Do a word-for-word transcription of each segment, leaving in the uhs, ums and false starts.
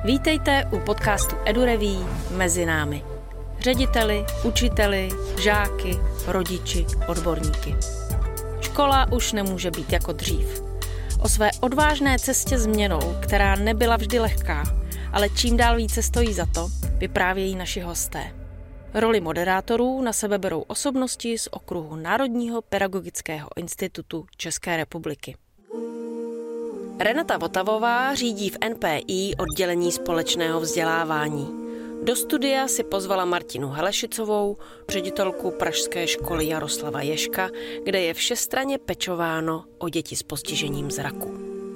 Vítejte u podcastu EduReví Mezi námi. Řediteli, učiteli, žáky, rodiči, odborníky. Škola už nemůže být jako dřív. O své odvážné cestě změnou, která nebyla vždy lehká, ale čím dál více stojí za to, vyprávějí naši hosté. Roli moderátorů na sebe berou osobnosti z okruhu Národního pedagogického institutu České republiky. Renata Votavová řídí v N P I oddělení společného vzdělávání. Do studia si pozvala Martinu Helešicovou, ředitelku pražské školy Jaroslava Ježka, kde je všestranně pečováno o děti s postižením zraku.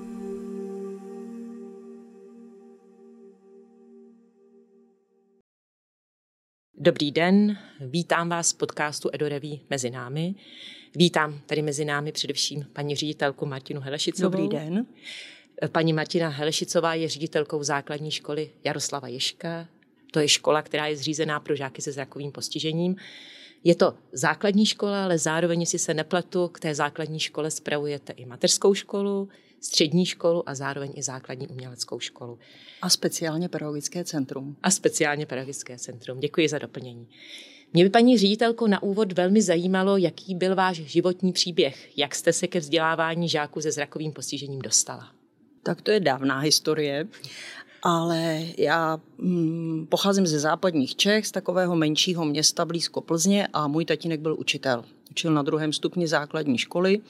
Dobrý den, vítám vás v podcastu EduReví Mezi námi. Vítám tady mezi námi především paní ředitelku Martinu Helešicovou. Dobrý den. Paní Martina Helešicová je ředitelkou základní školy Jaroslava Ježka. To je škola, která je zřízená pro žáky se zrakovým postižením. Je to základní škola, ale zároveň, jestli se nepletu, k té základní škole spravujete i mateřskou školu, střední školu a zároveň i základní uměleckou školu. A speciálně pedagogické centrum. A speciálně pedagogické centrum. Děkuji za doplnění. Mě by, paní ředitelko, na úvod velmi zajímalo, jaký byl váš životní příběh. Jak jste se ke vzdělávání žáků se zrakovým postižením dostala? Tak to je dávná historie, ale já hm, pocházím ze západních Čech, z takového menšího města blízko Plzně a můj tatínek byl učitel. Učil na druhém stupni základní školy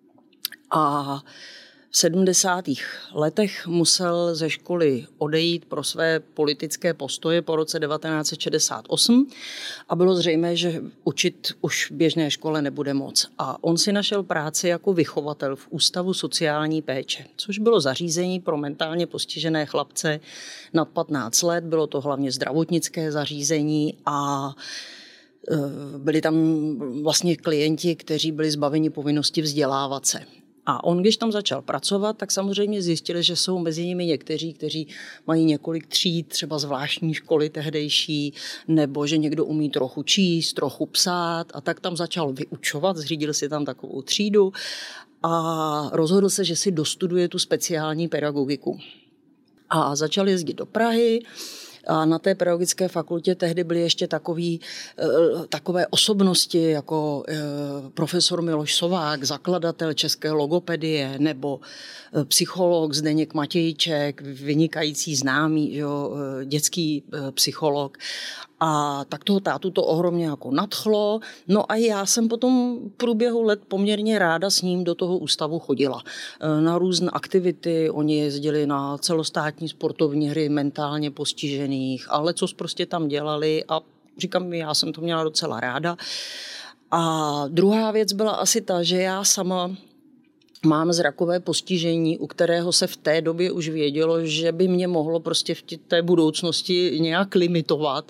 a v sedmdesátých letech musel ze školy odejít pro své politické postoje po roce devatenáct set šedesát osm a bylo zřejmé, že učit už v běžné škole nebude moc. A on si našel práci jako vychovatel v Ústavu sociální péče, což bylo zařízení pro mentálně postižené chlapce nad patnáct let. Bylo to hlavně zdravotnické zařízení a byli tam vlastně klienti, kteří byli zbaveni povinnosti vzdělávat se. A on, když tam začal pracovat, tak samozřejmě zjistili, že jsou mezi nimi někteří, kteří mají několik tříd, třeba zvláštní školy tehdejší, nebo že někdo umí trochu číst, trochu psát a tak tam začal vyučovat, zřídil si tam takovou třídu a rozhodl se, že si dostuduje tu speciální pedagogiku. A začal jezdit do Prahy. A na té pedagogické fakultě tehdy byly ještě takový, takové osobnosti jako profesor Miloš Sovák, zakladatel české logopedie, nebo psycholog Zdeněk Matějček, vynikající známý jo, dětský psycholog. A tak toho tátu to ohromně jako nadchlo. No a já jsem potom v průběhu let poměrně ráda s ním do toho ústavu chodila. Na různé aktivity, oni jezdili na celostátní sportovní hry mentálně postižených, ale co prostě tam dělali a říkám, já jsem to měla docela ráda. A druhá věc byla asi ta, že já sama mám zrakové postižení, u kterého se v té době už vědělo, že by mě mohlo prostě v té budoucnosti nějak limitovat.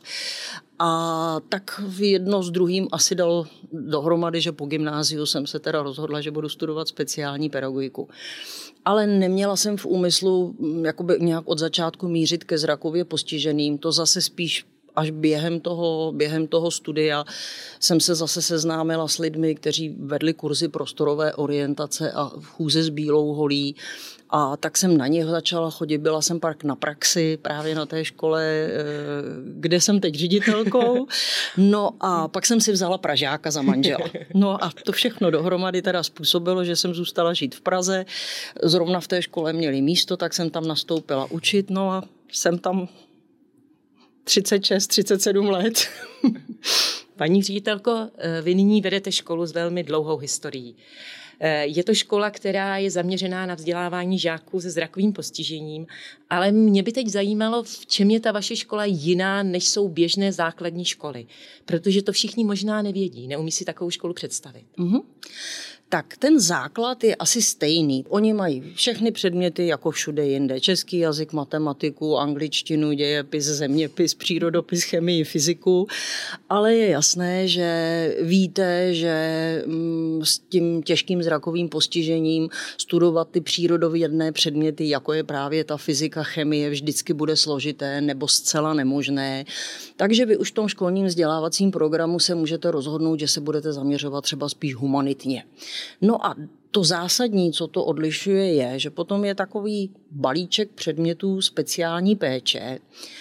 A tak jedno s druhým asi dal dohromady, že po gymnáziu jsem se teda rozhodla, že budu studovat speciální pedagogiku. Ale neměla jsem v úmyslu jakoby nějak od začátku mířit ke zrakově postiženým, to zase spíš až během toho, během toho studia jsem se zase seznámila s lidmi, kteří vedli kurzy prostorové orientace a chůze s bílou holí. A tak jsem na ně začala chodit. Byla jsem pak na praxi právě na té škole, kde jsem teď ředitelkou. No a pak jsem si vzala Pražáka za manžela. No a to všechno dohromady teda způsobilo, že jsem zůstala žít v Praze. Zrovna v té škole měli místo, tak jsem tam nastoupila učit. No a jsem tam třicet šest, třicet sedm let. Paní ředitelko, vy nyní vedete školu s velmi dlouhou historií. Je to škola, která je zaměřená na vzdělávání žáků se zrakovým postižením, ale mě by teď zajímalo, v čem je ta vaše škola jiná, než jsou běžné základní školy. Protože to všichni možná nevědí, neumí si takovou školu představit. Mm-hmm. Tak ten základ je asi stejný. Oni mají všechny předměty jako všude jinde. Český jazyk, matematiku, angličtinu, dějepis, zeměpis, přírodopis, chemii, fyziku. Ale je jasné, že víte, že s tím těžkým zrakovým postižením studovat ty přírodovědné předměty, jako je právě ta fyzika, chemie, vždycky bude složité nebo zcela nemožné. Takže vy už v tom školním vzdělávacím programu se můžete rozhodnout, že se budete zaměřovat třeba spíš humanitně. No a to zásadní, co to odlišuje, je, že potom je takový balíček předmětů speciální péče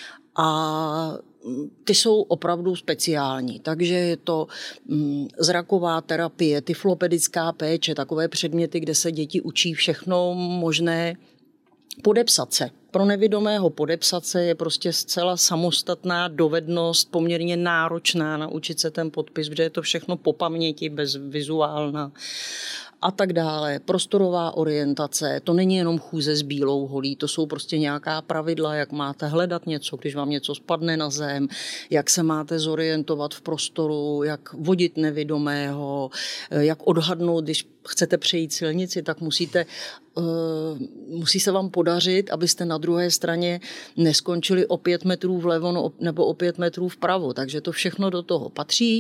a ty jsou opravdu speciální, takže je to mm, zraková terapie, tyflopedická péče, takové předměty, kde se děti učí všechno možné. Podepsat se. Pro nevidomého podepsat se je prostě zcela samostatná dovednost, poměrně náročná naučit se ten podpis, protože je to všechno po paměti, bez vizuálna a tak dále. Prostorová orientace, to není jenom chůze s bílou holí, to jsou prostě nějaká pravidla, jak máte hledat něco, když vám něco spadne na zem, jak se máte zorientovat v prostoru, jak vodit nevidomého, jak odhadnout, když chcete přejít silnici, tak musíte, uh, musí se vám podařit, abyste na druhé straně neskončili o pět metrů vlevo nebo o pět metrů vpravo. Takže to všechno do toho patří.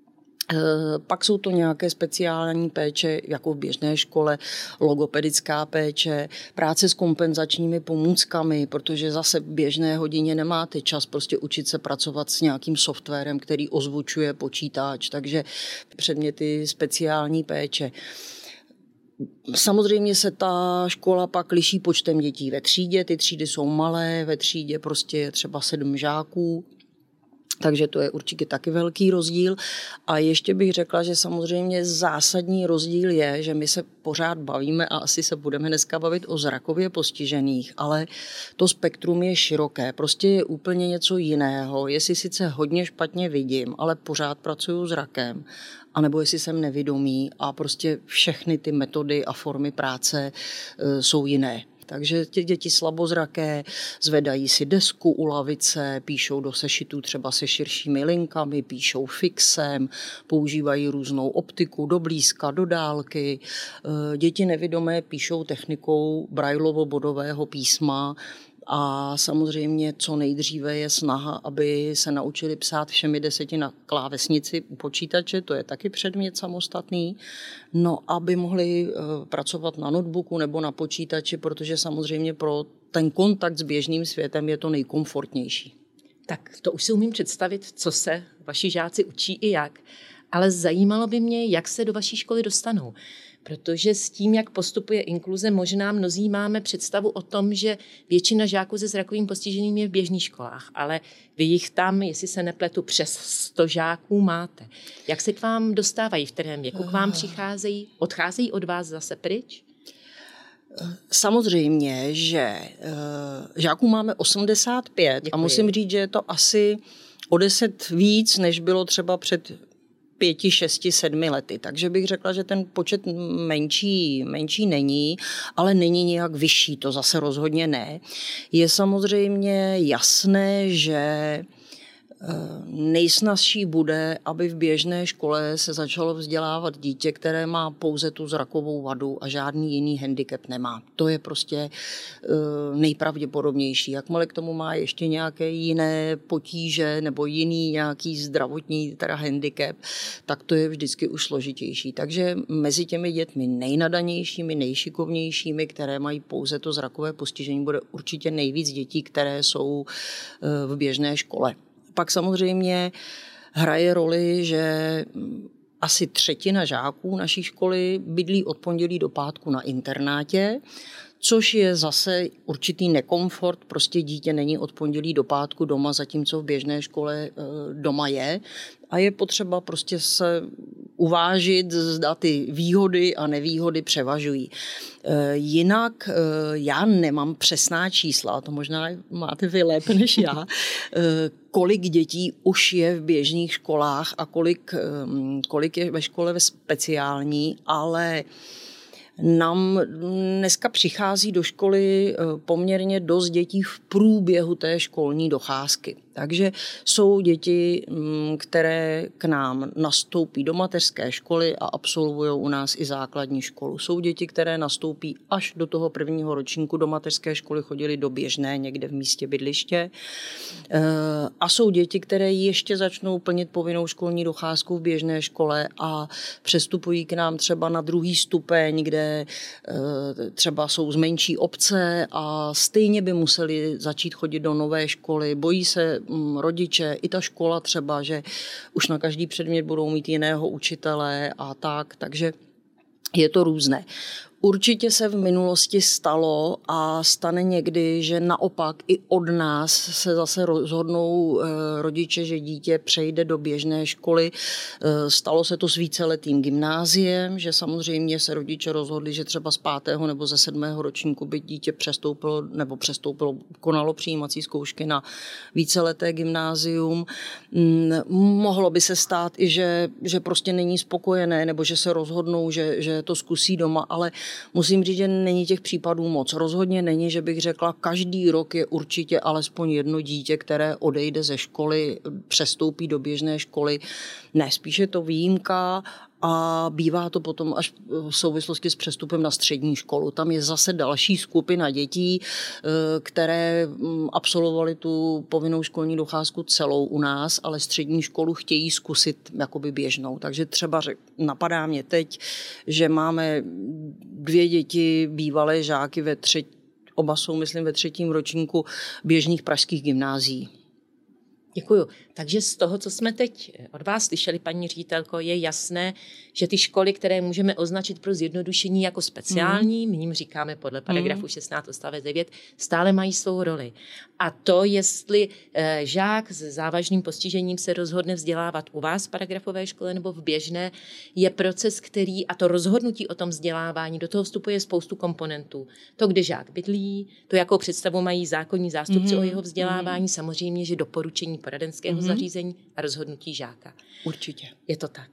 Pak jsou to nějaké speciální péče, jako v běžné škole, logopedická péče, práce s kompenzačními pomůckami, protože zase v běžné hodině nemáte čas prostě učit se pracovat s nějakým softwarem, který ozvučuje počítač, takže předměty speciální péče. Samozřejmě se ta škola pak liší počtem dětí ve třídě, ty třídy jsou malé, ve třídě prostě je třeba sedm žáků. Takže to je určitě taky velký rozdíl. A ještě bych řekla, že samozřejmě zásadní rozdíl je, že my se pořád bavíme a asi se budeme dneska bavit o zrakově postižených, ale to spektrum je široké. Prostě je úplně něco jiného. Jestli sice hodně špatně vidím, ale pořád pracuju s zrakem, anebo jestli jsem nevidomý a prostě všechny ty metody a formy práce e, jsou jiné. Takže ty děti slabozraké zvedají si desku u lavice, píšou do sešitů třeba se širšími linkami, píšou fixem, používají různou optiku do blízka, do dálky. Děti nevidomé píšou technikou Braillovo-bodového písma. A samozřejmě co nejdříve je snaha, aby se naučili psát všemi deseti na klávesnici u počítače, to je taky předmět samostatný, no aby mohli pracovat na notebooku nebo na počítači, protože samozřejmě pro ten kontakt s běžným světem je to nejkomfortnější. Tak to už si umím představit, co se vaši žáci učí i jak, ale zajímalo by mě, jak se do vaší školy dostanou. Protože s tím, jak postupuje inkluze, možná mnozí máme představu o tom, že většina žáků se zrakovým postižením je v běžných školách, ale vy jich tam, jestli se nepletu, přes sto žáků máte. Jak se k vám dostávají, v kterém věku k vám přicházejí? Odcházejí od vás zase pryč? Samozřejmě, že žáků máme osmdesát pět. Děkuji. A musím říct, že je to asi o deset víc, než bylo třeba před pěti, šesti, sedmi lety. Takže bych řekla, že ten počet menší, menší není, ale není nějak vyšší, to zase rozhodně ne. Je samozřejmě jasné, že nejsnazší bude, aby v běžné škole se začalo vzdělávat dítě, které má pouze tu zrakovou vadu a žádný jiný handicap nemá. To je prostě nejpravděpodobnější. Jakmile k tomu má ještě nějaké jiné potíže nebo jiný nějaký zdravotní teda handicap, tak to je vždycky už složitější. Takže mezi těmi dětmi nejnadanějšími, nejšikovnějšími, které mají pouze to zrakové postižení, bude určitě nejvíc dětí, které jsou v běžné škole. Pak samozřejmě hraje roli, že asi třetina žáků naší školy bydlí od pondělí do pátku na internátě, což je zase určitý nekomfort, prostě dítě není od pondělí do pátku doma, zatímco v běžné škole doma je. A je potřeba prostě se uvážit, zda ty výhody a nevýhody převažují. Jinak já nemám přesná čísla, to možná máte vy lépe než já, kolik dětí už je v běžných školách a kolik, kolik je ve škole ve speciální, ale nám dneska přichází do školy poměrně dost dětí v průběhu té školní docházky. Takže jsou děti, které k nám nastoupí do mateřské školy a absolvují u nás i základní školu. Jsou děti, které nastoupí až do toho prvního ročníku do mateřské školy, chodili do běžné někde v místě bydliště. A jsou děti, které ještě začnou plnit povinnou školní docházku v běžné škole a přestupují k nám třeba na druhý stupeň, kde třeba jsou z menší obce a stejně by museli začít chodit do nové školy. Bojí se rodiče, i ta škola třeba, že už na každý předmět budou mít jiného učitele a tak, takže Je to různé. Určitě se v minulosti stalo a stane někdy, že naopak i od nás se zase rozhodnou rodiče, že dítě přejde do běžné školy. Stalo se to s víceletým gymnáziem, že samozřejmě se rodiče rozhodli, že třeba z pátého nebo ze sedmého ročníku by dítě přestoupilo nebo přestoupilo, konalo přijímací zkoušky na víceleté gymnázium. Mohlo by se stát i, že, že prostě není spokojené nebo že se rozhodnou, že, že to zkusí doma, ale musím říct, že není těch případů moc. Rozhodně není, že bych řekla, každý rok je určitě alespoň jedno dítě, které odejde ze školy, přestoupí do běžné školy. Ne, spíše je to výjimka a bývá to potom až v souvislosti s přestupem na střední školu. Tam je zase další skupina dětí, které absolvovaly tu povinnou školní docházku celou u nás, ale střední školu chtějí zkusit jakoby běžnou. Takže třeba řek, napadá mě teď, že máme dvě děti, bývalé žáky ve třetí, oba jsou, myslím, ve třetím ročníku běžných pražských gymnázií. Děkuju. Takže z toho, co jsme teď od vás slyšeli, paní ředitelko, je jasné, že ty školy, které můžeme označit pro zjednodušení jako speciální, mm. my jim říkáme podle paragrafu šestnáct odstavec devět, stále mají svou roli. A to, jestli e, žák s závažným postižením se rozhodne vzdělávat u vás v paragrafové škole nebo v běžné, je proces, který, a to rozhodnutí o tom vzdělávání, do toho vstupuje spoustu komponentů. To, kde žák bydlí, to, jakou představu mají zákonní zástupci mm. o jeho vzdělávání, mm. samozřejmě, že doporučení poradenského mm. zařízení a rozhodnutí žáka. Určitě. Je to tak.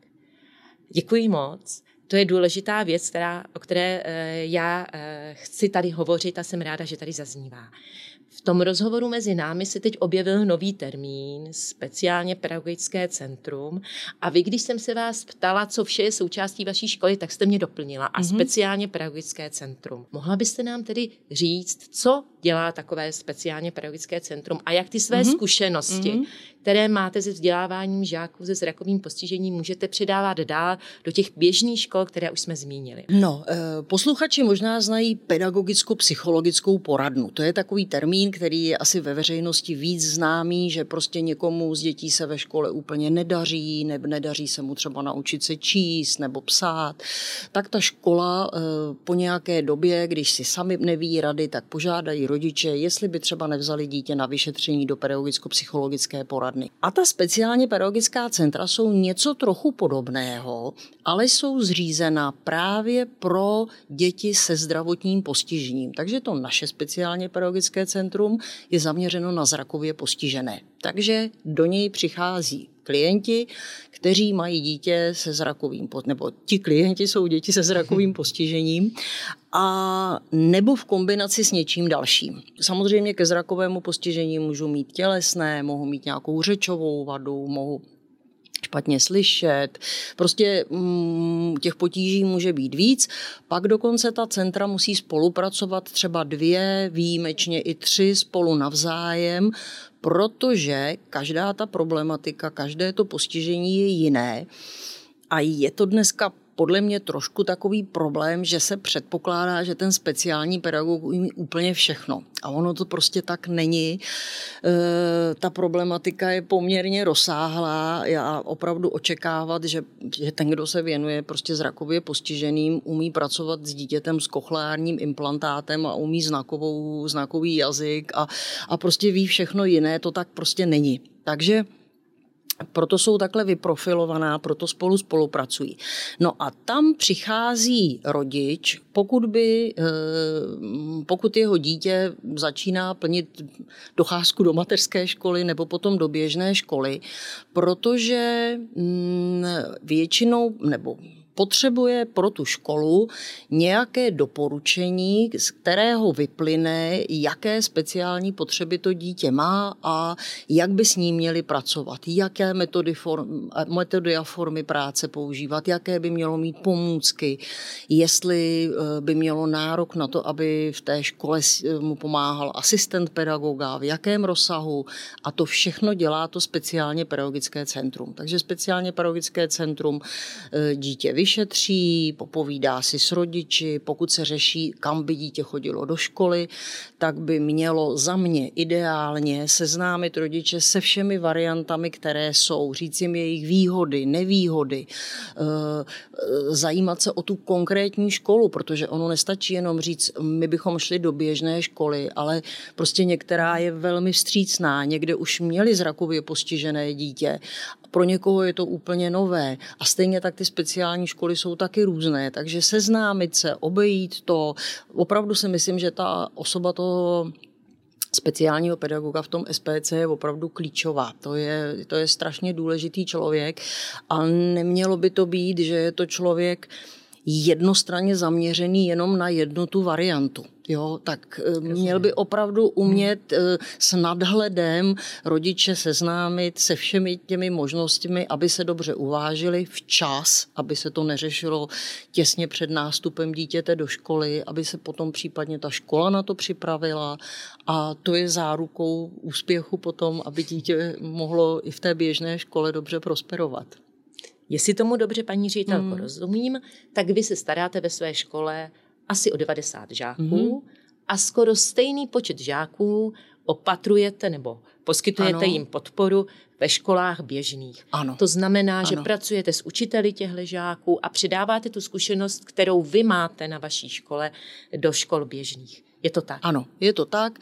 Děkuji moc. To je důležitá věc, která, o které e, já e, chci tady hovořit a jsem ráda, že tady zaznívá. V tom rozhovoru mezi námi se teď objevil nový termín, speciálně pedagogické centrum. A vy, když jsem se vás ptala, co vše je součástí vaší školy, tak jste mě doplnila. A mm-hmm. speciálně pedagogické centrum. Mohla byste nám tedy říct, co dělá takové speciálně pedagogické centrum a jak ty své mm-hmm. zkušenosti, mm-hmm. které máte se vzděláváním žáků se zrakovým postižením, můžete předávat dál do těch běžných škol, které už jsme zmínili? No, posluchači možná znají pedagogicko-psychologickou poradnu. To je takový termín, který je asi ve veřejnosti víc známý, že prostě někomu z dětí se ve škole úplně nedaří, nebo nedaří se mu třeba naučit se číst nebo psát. Tak ta škola po nějaké době, když si sami neví rady, tak požádají rodiče, jestli by třeba nevzali dítě na vyšetření do pedagogicko-psychologické poradny. A ta speciálně pedagogická centra jsou něco trochu podobného, ale jsou zřízena právě pro děti se zdravotním postižením. Takže to naše speciálně pedagogické centrum je zaměřeno na zrakově postižené. Takže do něj přichází klienti, kteří mají dítě se zrakovým, nebo ti klienti jsou děti se zrakovým postižením a nebo v kombinaci s něčím dalším. Samozřejmě ke zrakovému postižení můžu mít tělesné, mohu mít nějakou řečovou vadu, mohu špatně slyšet. Prostě mm, těch potíží může být víc. Pak dokonce ta centra musí spolupracovat třeba dvě, výjimečně i tři spolu navzájem, protože každá ta problematika, každé to postižení je jiné. A je to dneska podle mě trošku takový problém, že se předpokládá, že ten speciální pedagog umí úplně všechno. A ono to prostě tak není. E, ta problematika je poměrně rozsáhlá. Já opravdu očekávat, že, že ten, kdo se věnuje prostě zrakově postiženým, umí pracovat s dítětem s kochleárním implantátem a umí znakovou, znakový jazyk a, a prostě ví všechno jiné, to tak prostě není. Takže proto jsou takhle vyprofilovaná, proto spolu spolupracují. No a tam přichází rodič, pokud by, pokud jeho dítě začíná plnit docházku do mateřské školy nebo potom do běžné školy, protože většinou nebo potřebuje pro tu školu nějaké doporučení, z kterého vyplyne, jaké speciální potřeby to dítě má a jak by s ním měli pracovat, jaké metody, form, metody a formy práce používat, jaké by mělo mít pomůcky, jestli by mělo nárok na to, aby v té škole mu pomáhal asistent pedagoga, v jakém rozsahu, a to všechno dělá to speciálně pedagogické centrum. Takže speciálně pedagogické centrum dítě vyšší, vyšetří, popovídá si s rodiči, pokud se řeší, kam by dítě chodilo do školy, tak by mělo za mě ideálně seznámit rodiče se všemi variantami, které jsou, říct jim jejich výhody, nevýhody, zajímat se o tu konkrétní školu, protože ono nestačí jenom říct, my bychom šli do běžné školy, ale prostě některá je velmi vstřícná, někde už měli zrakově postižené dítě, pro někoho je to úplně nové a stejně tak ty speciální školy jsou taky různé, takže seznámit se, obejít to, opravdu si myslím, že ta osoba toho speciálního pedagoga v tom S P C je opravdu klíčová. To je, to je strašně důležitý člověk a nemělo by to být, že je to člověk jednostranně zaměřený jenom na jednu tu variantu. Jo, tak měl by opravdu umět s nadhledem rodiče seznámit se všemi těmi možnostmi, aby se dobře uvážili včas, aby se to neřešilo těsně před nástupem dítěte do školy, aby se potom případně ta škola na to připravila a to je zárukou úspěchu potom, aby dítě mohlo i v té běžné škole dobře prosperovat. Jestli tomu dobře, paní ředitelko, hmm. rozumím, tak vy se staráte ve své škole asi o devadesát žáků hmm. a skoro stejný počet žáků opatrujete nebo poskytujete ano. jim podporu ve školách běžných. Ano. To znamená, ano. že pracujete s učiteli těchto žáků a předáváte tu zkušenost, kterou vy máte na vaší škole, do škol běžných. Je to tak? Ano, je to tak.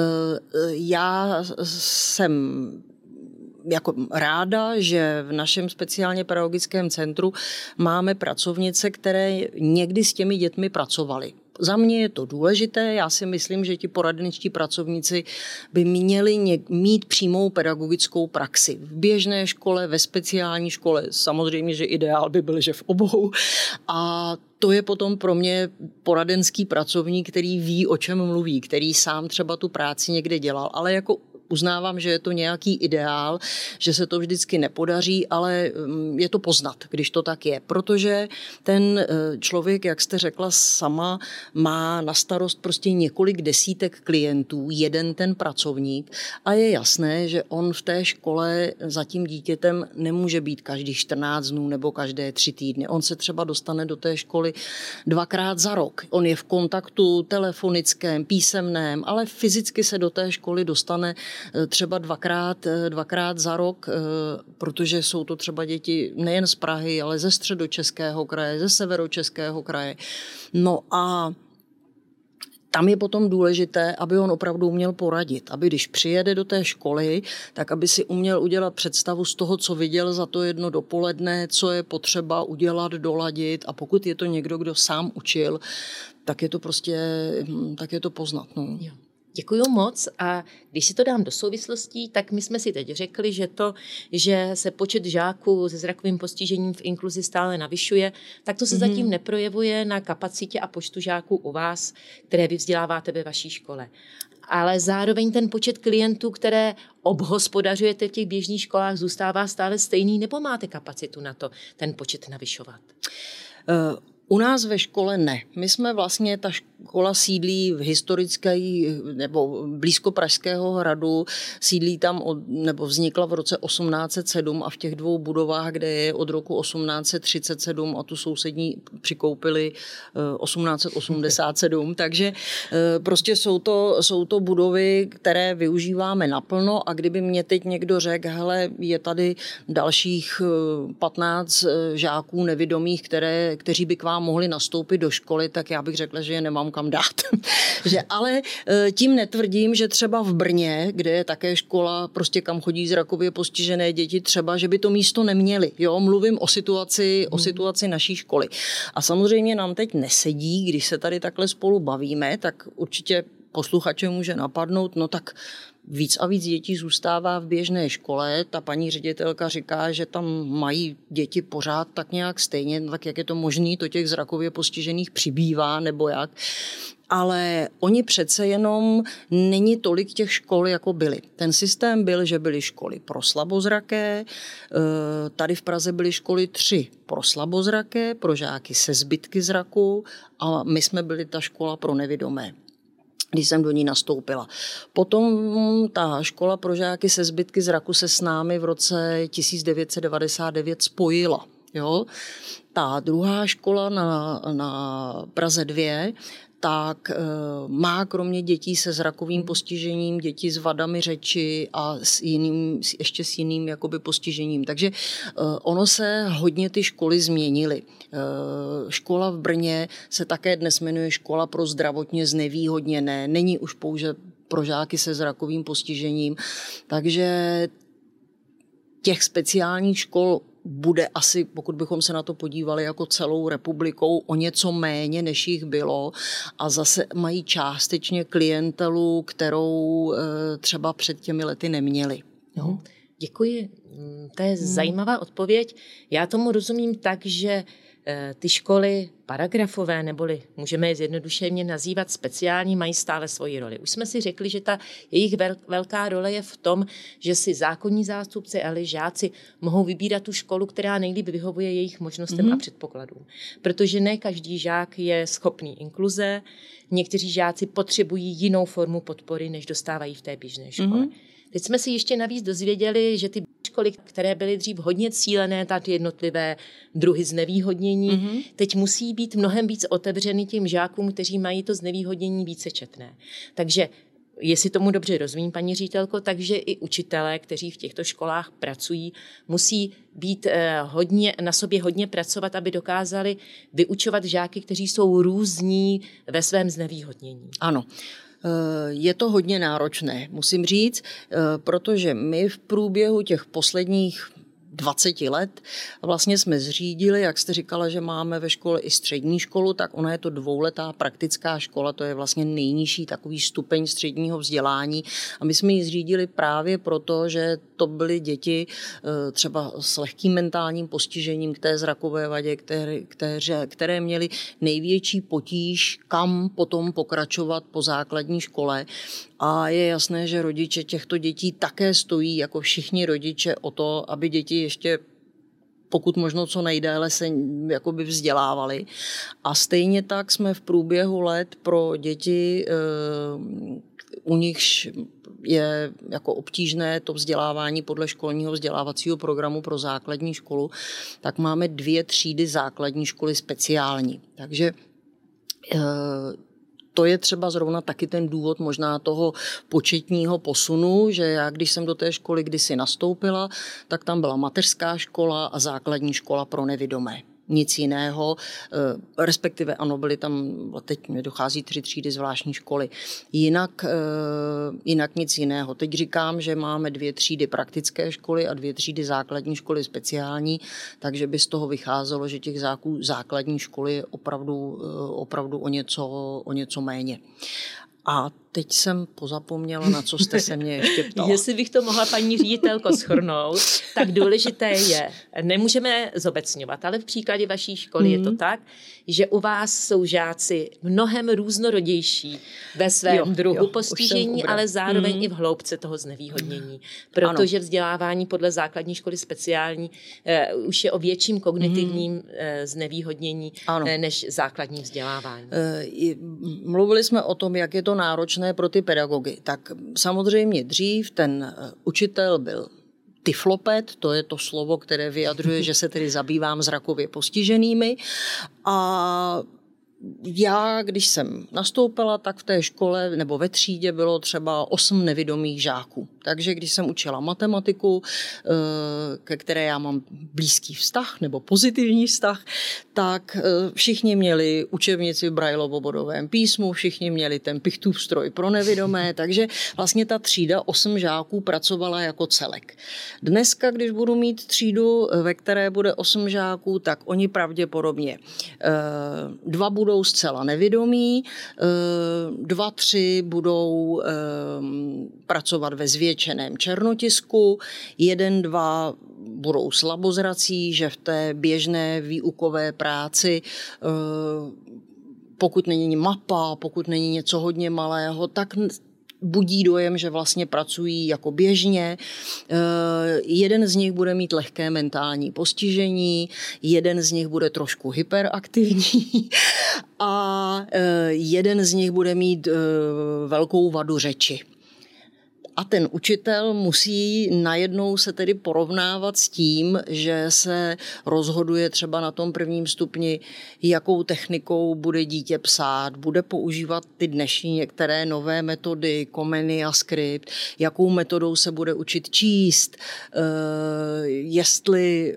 Já jsem jako ráda, že v našem speciálně pedagogickém centru máme pracovnice, které někdy s těmi dětmi pracovaly. Za mě je to důležité, já si myslím, že ti poradenečtí pracovníci by měli mít přímou pedagogickou praxi. V běžné škole, ve speciální škole, samozřejmě, že ideál by byl, že v obou. A to je potom pro mě poradenský pracovník, který ví, o čem mluví, který sám třeba tu práci někde dělal, ale jako uznávám, že je to nějaký ideál, že se to vždycky nepodaří, ale je to poznat, když to tak je. Protože ten člověk, jak jste řekla sama, má na starost prostě několik desítek klientů, jeden ten pracovník a je jasné, že on v té škole za tím dítětem nemůže být každých čtrnáct dnů nebo každé tři týdny. On se třeba dostane do té školy dvakrát za rok. On je v kontaktu telefonickém, písemném, ale fyzicky se do té školy dostane třeba dvakrát, dvakrát za rok, protože jsou to třeba děti nejen z Prahy, ale ze středočeského kraje, ze severočeského kraje. No a tam je potom důležité, aby on opravdu uměl poradit, aby když přijede do té školy, tak aby si uměl udělat představu z toho, co viděl za to jedno dopoledne, co je potřeba udělat, doladit a pokud je to někdo, kdo sám učil, tak je to prostě, tak je to poznat. No. Jo. Děkuju moc a když si to dám do souvislostí, tak my jsme si teď řekli, že to, že se počet žáků se zrakovým postižením v inkluzi stále navyšuje, tak to se mm-hmm. zatím neprojevuje na kapacitě a počtu žáků u vás, které vy vzděláváte ve vaší škole. Ale zároveň ten počet klientů, které obhospodařujete v těch běžných školách, zůstává stále stejný, nebo máte kapacitu na to ten počet navyšovat? Uh... U nás ve škole ne. My jsme vlastně, ta škola sídlí v historické, nebo blízko Pražského hradu, sídlí tam, od, nebo vznikla v roce osmnáct set sedm a v těch dvou budovách, kde je od roku osmnáct set třicet sedm a tu sousední přikoupili osmnáct set osmdesát sedm, takže prostě jsou to, jsou to budovy, které využíváme naplno a kdyby mě teď někdo řekl, hele, je tady dalších patnáct žáků nevidomých, které, kteří by k vám mohli nastoupit do školy, tak já bych řekla, že je nemám kam dát. že, ale tím netvrdím, že třeba v Brně, kde je také škola, prostě kam chodí zrakově postižené děti, třeba, že by to místo neměli. Jo, mluvím o situaci, hmm. o situaci naší školy. A samozřejmě nám teď nesedí, když se tady takhle spolu bavíme, tak určitě posluchače může napadnout, no tak víc a víc dětí zůstává v běžné škole. Ta paní ředitelka říká, že tam mají děti pořád tak nějak stejně, no tak jak je to možné, to těch zrakově postižených přibývá nebo jak. Ale oni přece jenom není tolik těch škol, jako byly. Ten systém byl, že byly školy pro slabozraké, tady v Praze byly školy tři pro slabozraké, pro žáky se zbytky zraku a my jsme byli ta škola pro nevidomé, když jsem do ní nastoupila. Potom ta škola pro žáky se zbytky zraku se s námi v roce tisíc devět set devadesát devět spojila. Jo? Ta druhá škola na, na Praze dvě, tak e, má kromě dětí se zrakovým postižením děti s vadami řeči a s jiným, ještě s jiným jakoby postižením. Takže e, ono se hodně ty školy změnily. E, škola v Brně se také dnes jmenuje Škola pro zdravotně znevýhodněné. Není už pouze pro žáky se zrakovým postižením. Takže těch speciálních škol bude asi, pokud bychom se na to podívali jako celou republikou, o něco méně, než jich bylo, a zase mají částečně klientelu, kterou třeba před těmi lety neměli. No, děkuji. To je hmm. zajímavá odpověď. Já tomu rozumím tak, že ty školy paragrafové, neboli můžeme je zjednodušeně nazývat speciální, mají stále svoji roli. Už jsme si řekli, že ta jejich velká role je v tom, že si zákonní zástupci, ale žáci mohou vybírat tu školu, která nejlíp vyhovuje jejich možnostem mm-hmm. a předpokladům. Protože ne každý žák je schopný inkluze, někteří žáci potřebují jinou formu podpory, než dostávají v té běžné škole. Mm-hmm. Teď jsme si ještě navíc dozvěděli, že ty školy, které byly dřív hodně cílené, ty jednotlivé druhy znevýhodnění, mm-hmm. teď musí být mnohem víc otevřeny těm žákům, kteří mají to znevýhodnění vícečetné. Takže jestli tomu dobře rozumím, paní ředitelko, takže i učitelé, kteří v těchto školách pracují, musí být eh, hodně, na sobě hodně pracovat, aby dokázali vyučovat žáky, kteří jsou různí ve svém znevýhodnění. Ano. Je to hodně náročné, musím říct, protože my v průběhu těch posledních dvacet let vlastně jsme zřídili, jak jste říkala, že máme ve škole i střední školu, tak ona je to dvouletá praktická škola, to je vlastně nejnižší takový stupeň středního vzdělání, a my jsme ji zřídili právě proto, že to byly děti třeba s lehkým mentálním postižením k té zrakové vadě, které, které, které měly největší potíž, kam potom pokračovat po základní škole. A je jasné, že rodiče těchto dětí také stojí, jako všichni rodiče, o to, aby děti ještě pokud možno co nejdéle se jakoby vzdělávali. A stejně tak jsme v průběhu let pro děti, u nichž je jako obtížné to vzdělávání podle školního vzdělávacího programu pro základní školu, tak máme dvě třídy základní školy speciální. Takže to je třeba zrovna taky ten důvod možná toho početního posunu, že já, když jsem do té školy kdysi nastoupila, tak tam byla mateřská škola a základní škola pro nevidomé. Nic jiného, respektive ano, byly tam, teď mi dochází tři třídy zvláštní školy, jinak, jinak nic jiného. Teď říkám, že máme dvě třídy praktické školy a dvě třídy základní školy speciální, takže by z toho vycházelo, že těch záků základní školy je opravdu, opravdu o něco, o něco méně. A teď jsem pozapomněla, na co jste se mě ještě ptala. Jestli bych to mohla, paní ředitelko, shrnout, tak důležité je, nemůžeme zobecňovat, ale v příkladě vaší školy mm. je to tak, že u vás jsou žáci mnohem různorodější ve svém jo, druhu jo, postižení, ale zároveň mm. i v hloubce toho znevýhodnění. Protože ano. vzdělávání podle základní školy speciální eh, už je o větším kognitivním mm. eh, znevýhodnění eh, než základní vzdělávání. Eh, mluvili jsme o tom, jak je to náročné pro ty pedagogy. Tak samozřejmě dřív ten učitel byl tyfloped, to je to slovo, které vyjadřuje, že se tedy zabývám zrakově postiženými, a já, když jsem nastoupila, tak v té škole nebo ve třídě bylo třeba osm nevidomých žáků. Takže když jsem učila matematiku, ke které já mám blízký vztah nebo pozitivní vztah, tak všichni měli učebnici v Braillovo-bodovém písmu, všichni měli ten Pichtův stroj pro nevidomé, takže vlastně ta třída osm žáků pracovala jako celek. Dneska, když budu mít třídu, ve které bude osm žáků, tak oni pravděpodobně dva budou zcela nevidomí, dva, tři budou pracovat ve zvětšeném černotisku, jeden, dva budou slabozrací, že v té běžné výukové práci, pokud není mapa, pokud není něco hodně malého, tak budí dojem, že vlastně pracují jako běžně. Jeden z nich bude mít lehké mentální postižení, jeden z nich bude trošku hyperaktivní a jeden z nich bude mít velkou vadu řeči. A ten učitel musí najednou se tedy porovnávat s tím, že se rozhoduje třeba na tom prvním stupni, jakou technikou bude dítě psát, bude používat ty dnešní některé nové metody, Comeny a Script, jakou metodou se bude učit číst, jestli,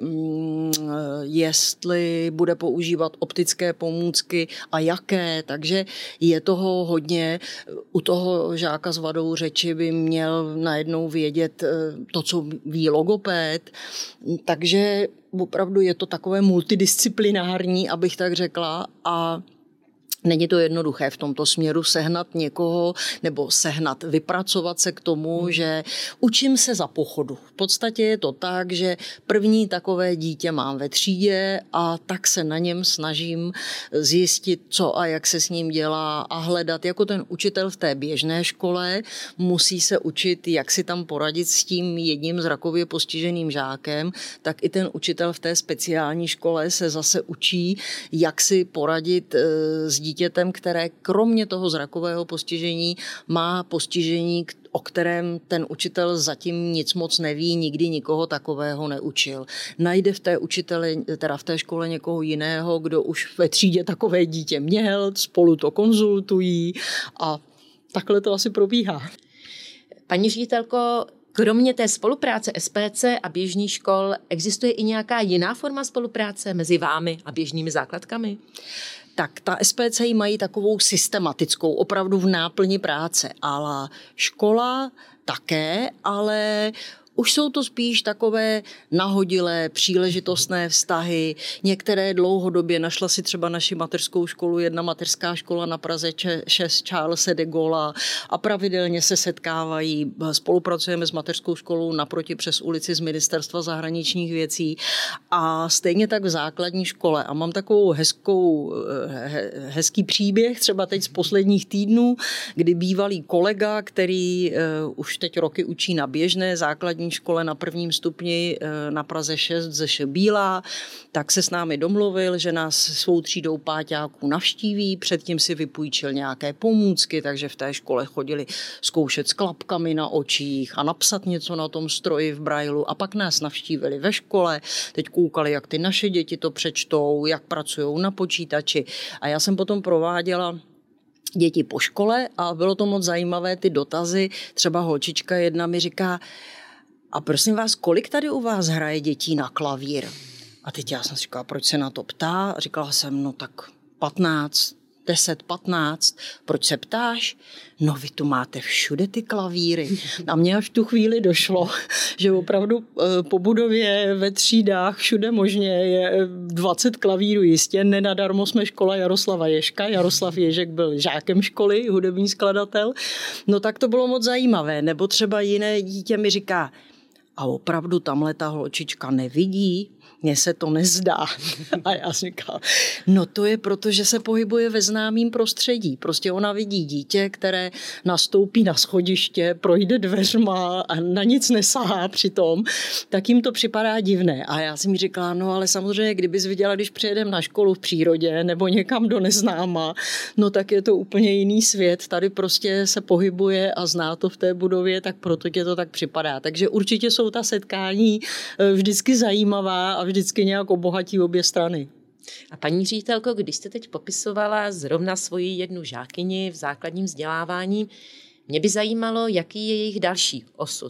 jestli bude používat optické pomůcky a jaké. Takže je toho hodně. U toho žáka s vadou řeči by měl najednou vědět to, co ví logopéd. Takže opravdu je to takové multidisciplinární, abych tak řekla, a není to jednoduché v tomto směru sehnat někoho nebo sehnat, vypracovat se k tomu, hmm. že učím se za pochodu. V podstatě je to tak, že první takové dítě mám ve třídě a tak se na něm snažím zjistit, co a jak se s ním dělá a hledat. Jako ten učitel v té běžné škole musí se učit, jak si tam poradit s tím jedním zrakově postiženým žákem, tak i ten učitel v té speciální škole se zase učí, jak si poradit s dítětem, dítětem, které kromě toho zrakového postižení má postižení, o kterém ten učitel zatím nic moc neví, nikdy nikoho takového neučil. Najde v té učiteli, teda v té škole někoho jiného, kdo už ve třídě takové dítě měl, spolu to konzultují a takhle to asi probíhá. Paní ředitelko, kromě té spolupráce S P C a běžných škol existuje i nějaká jiná forma spolupráce mezi vámi a běžnými základkami? Tak ta S P C mají takovou systematickou, opravdu v náplni práce, ale škola také, ale už jsou to spíš takové nahodilé, příležitostné vztahy. Některé dlouhodobě, našla si třeba naši mateřskou školu, jedna mateřská škola na Praze šest Charlese de Gaulla a pravidelně se setkávají. Spolupracujeme s mateřskou školou naproti přes ulici z Ministerstva zahraničních věcí a stejně tak v základní škole. A mám takovou hezkou, hezký příběh, třeba teď z posledních týdnů, kdy bývalý kolega, který uh, už teď roky učí na běžné základní škole na prvním stupni na Praze šest ze Šebíla, tak se s námi domluvil, že nás svou třídou páťáků navštíví, předtím si vypůjčil nějaké pomůcky, takže v té škole chodili zkoušet s klapkami na očích a napsat něco na tom stroji v brailu a pak nás navštívili ve škole, teď koukali, jak ty naše děti to přečtou, jak pracují na počítači a já jsem potom prováděla děti po škole a bylo to moc zajímavé, ty dotazy, třeba holčička jedna mi říká: a prosím vás, kolik tady u vás hraje dětí na klavír? A teď já jsem si říkala, proč se na to ptá? A říkala jsem, no tak patnáct, deset, patnáct. Proč se ptáš? No vy tu máte všude ty klavíry. A mně až v tu chvíli došlo, že opravdu po budově, ve třídách, všude možně je dvacet klavírů jistě. Nenadarmo jsme škola Jaroslava Ježka. Jaroslav Ježek byl žákem školy, hudební skladatel. No tak to bylo moc zajímavé. Nebo třeba jiné dítě mi říká: a opravdu tamhle ta holčička nevidí? Mně se to nezdá. A já si říkám, no to je proto, že se pohybuje ve známém prostředí. Prostě ona vidí dítě, které nastoupí na schodiště, projde dveřma a na nic nesahá přitom, tak jim to připadá divné. A já si mi říkala, no ale samozřejmě, kdybys viděla, když přijedeme na školu v přírodě nebo někam do neznáma, no tak je to úplně jiný svět. Tady prostě se pohybuje a zná to v té budově, tak proto tě to tak připadá. Takže určitě jsou ta setkání vždycky zajímavá a vždycky nějak obohatí obě strany. A paní ředitelko, když jste teď popisovala zrovna svoji jednu žákyni v základním vzdělávání, mě by zajímalo, jaký je jejich další osud.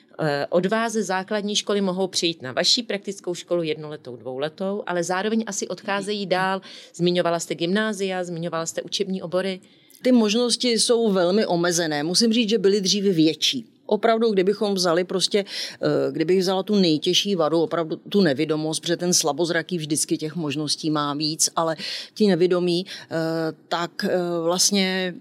Od vás ze základní školy mohou přijít na vaši praktickou školu jednoletou, dvouletou, ale zároveň asi odcházejí dál. Zmiňovala jste gymnázia, zmiňovala jste učební obory. Ty možnosti jsou velmi omezené. Musím říct, že byly dříve větší. Opravdu, kdybychom vzali prostě, kdybych vzala tu nejtěžší vadu, opravdu tu nevidomost, protože ten slabozraký vždycky těch možností má víc, ale ti nevidomí, tak vlastně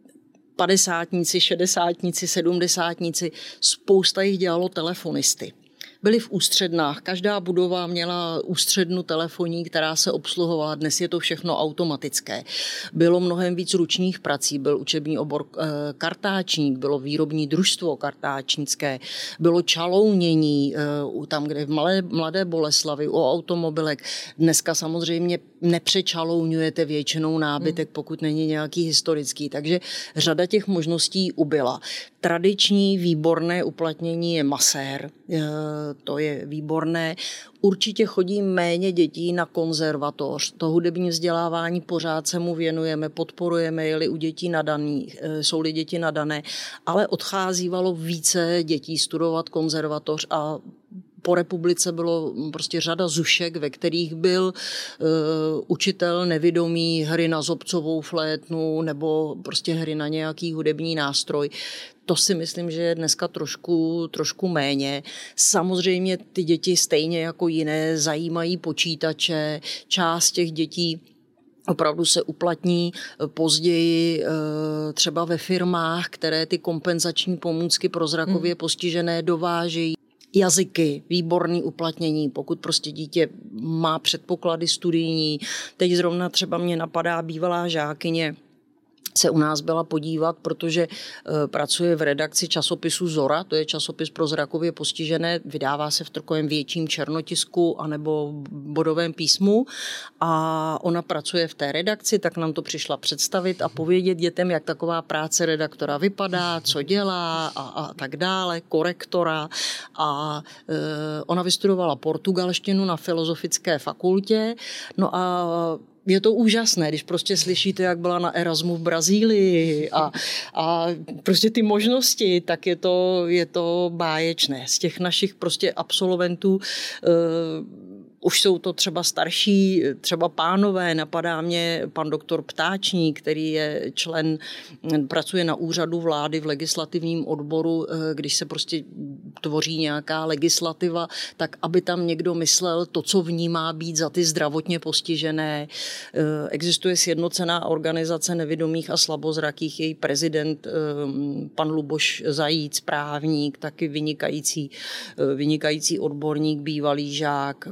padesátníci, šedesátníci, sedmdesátníci, spousta jich dělalo telefonisty. Byli v ústřednách, každá budova měla ústřednu telefonní, která se obsluhovala, dnes je to všechno automatické. Bylo mnohem víc ručních prací, byl učební obor e, kartáčník, bylo výrobní družstvo kartáčnické, bylo čalounění, e, tam, kde v Malé, Mladé Boleslavi, u automobilek. Dneska samozřejmě nepřečalouňujete většinou nábytek, pokud není nějaký historický. Takže řada těch možností ubyla. Tradiční výborné uplatnění je masér, to je výborné. Určitě chodí méně dětí na konzervatoř. To hudební vzdělávání pořád se mu věnujeme, podporujeme, je-li u dětí nadaný, jsou-li děti nadané, ale odcházívalo více dětí studovat konzervatoř a po republice bylo prostě řada zušek, ve kterých byl uh, učitel nevědomý hry na zobcovou flétnu nebo prostě hry na nějaký hudební nástroj. To si myslím, že je dneska trošku, trošku méně. Samozřejmě ty děti stejně jako jiné zajímají počítače. Část těch dětí opravdu se uplatní později třeba ve firmách, které ty kompenzační pomůcky pro zrakově hmm. postižené dovážejí. Jazyky, výborný uplatnění, pokud prostě dítě má předpoklady studijní. Teď zrovna třeba mě napadá bývalá žákyně, se u nás byla podívat, protože uh, pracuje v redakci časopisu Zora, to je časopis pro zrakově postižené, vydává se v takovém větším černotisku anebo bodovém písmu a ona pracuje v té redakci, tak nám to přišla představit a povědět dětem, jak taková práce redaktora vypadá, co dělá a, a tak dále, korektora a uh, ona vystudovala portugalštinu na filozofické fakultě, no a je to úžasné, když prostě slyšíte, jak byla na Erasmu v Brazílii a, a prostě ty možnosti, tak je to, je to báječné. Z těch našich prostě absolventů uh, už jsou to třeba starší, třeba pánové, napadá mě pan doktor Ptáčník, který je člen, pracuje na úřadu vlády v legislativním odboru, když se prostě tvoří nějaká legislativa, tak aby tam někdo myslel to, co v ní má být za ty zdravotně postižené. Existuje sjednocená organizace nevidomých a slabozrakých, její prezident pan Luboš Zajíc, právník, taky vynikající, vynikající odborník, bývalý žák.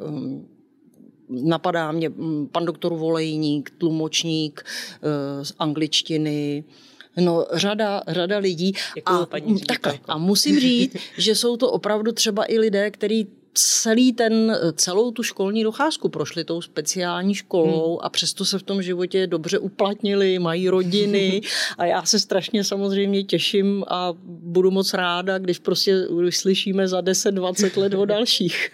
Napadá mě pan doktor Volejník, tlumočník z angličtiny, no řada, řada lidí. Děkuju, a, paní takhle, a musím říct, že jsou to opravdu třeba i lidé, kteří celý ten, celou tu školní docházku prošli tou speciální školou hmm. a přesto se v tom životě dobře uplatnili, mají rodiny a já se strašně samozřejmě těším a budu moc ráda, když prostě když slyšíme za deset dvacet let o dalších.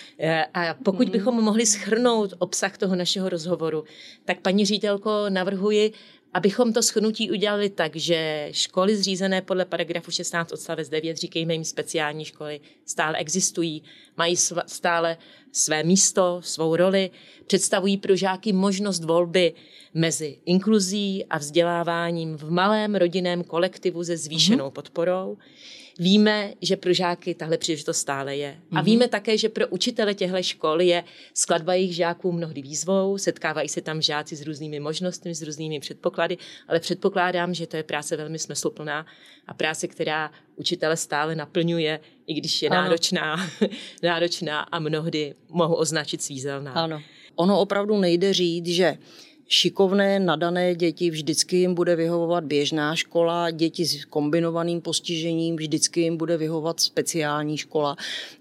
A pokud bychom mohli shrnout obsah toho našeho rozhovoru, tak paní ředitelko, navrhuji, abychom to shrnutí udělali tak, že školy zřízené podle paragrafu šestnáct odstavec devět, říkejme jim speciální školy, stále existují, mají stále své místo, svou roli, představují pro žáky možnost volby mezi inkluzí a vzděláváním v malém rodinném kolektivu se zvýšenou mm-hmm. podporou. Víme, že pro žáky tahle příležitost stále je. A mm-hmm. víme také, že pro učitele těchto škol je skladba jejich žáků mnohdy výzvou, setkávají se tam žáci s různými možnostmi, s různými předpoklady, ale předpokládám, že to je práce velmi smysluplná a práce, která učitele stále naplňuje, i když je náročná, náročná a mnohdy mohu označit svízelná. Ano. Ono opravdu nejde říct, že šikovné, nadané děti vždycky jim bude vyhovovat běžná škola, děti s kombinovaným postižením vždycky jim bude vyhovovat speciální škola.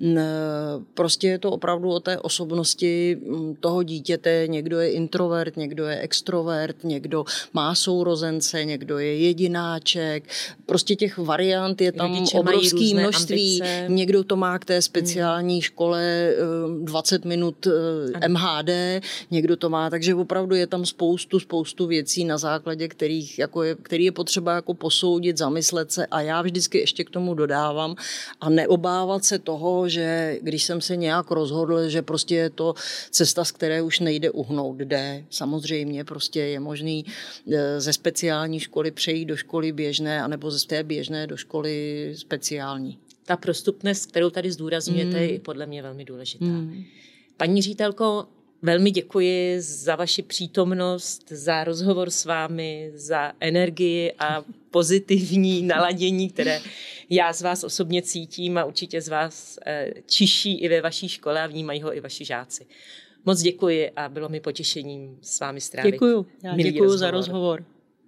Prostě je to opravdu o té osobnosti toho dítěte. Někdo je introvert, někdo je extrovert, někdo má sourozence, někdo je jedináček. Prostě těch variant je tam Rodiče obrovské množství. Ambice. Někdo to má k té speciální škole dvacet minut M H D, někdo to má, takže opravdu je tam spoustu, spoustu věcí, na základě kterých jako je, který je potřeba jako posoudit, zamyslet se a já vždycky ještě k tomu dodávám a neobávat se toho, že když jsem se nějak rozhodl, že prostě je to cesta, z které už nejde uhnout, jde. Samozřejmě prostě je možný ze speciální školy přejít do školy běžné anebo ze té běžné do školy speciální. Ta prostupnost, kterou tady zdůrazňujete, mm. je podle mě velmi důležitá. Mm. Paní ředitelko, velmi děkuji za vaši přítomnost, za rozhovor s vámi, za energii a pozitivní naladění, které já z vás osobně cítím a určitě z vás čiší i ve vaší škole a vnímají ho i vaši žáci. Moc děkuji a bylo mi potěšením s vámi strávit. Děkuju. Já děkuju rozhovor. za rozhovor.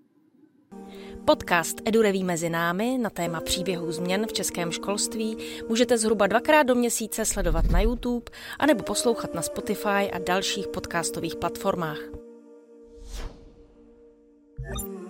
Podcast EduRevue mezi námi na téma příběhů změn v českém školství můžete zhruba dvakrát do měsíce sledovat na YouTube anebo poslouchat na Spotify a dalších podcastových platformách. Thank you.